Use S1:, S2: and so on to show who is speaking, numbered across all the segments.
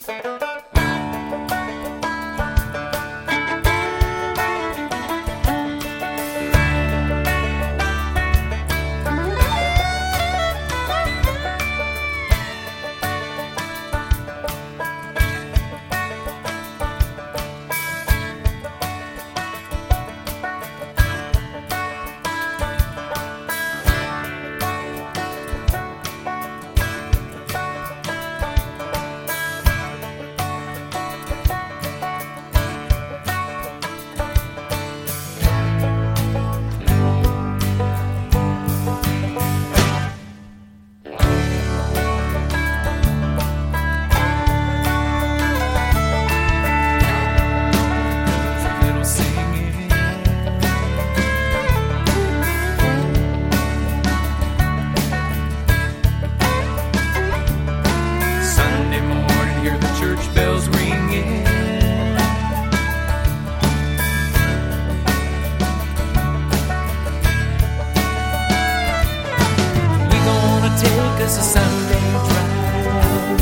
S1: It's a Sunday drive.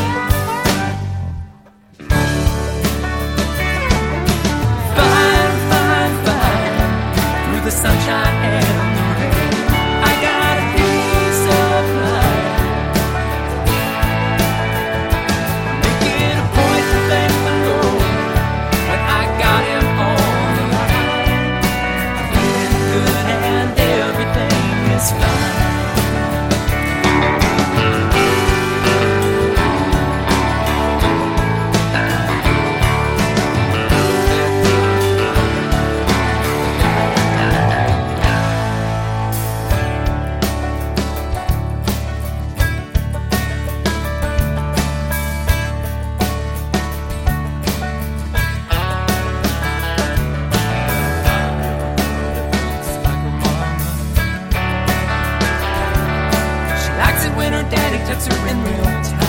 S1: Fine, fine, fine, through the sunshine and the rain. I got a piece of mind, making a point to thank the Lord when I got him on the line. I'm feeling good and everything is fine. When her daddy tucks her in real tight.